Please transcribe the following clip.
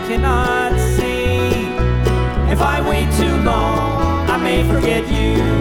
cannot see. If I wait too long, I may forget you.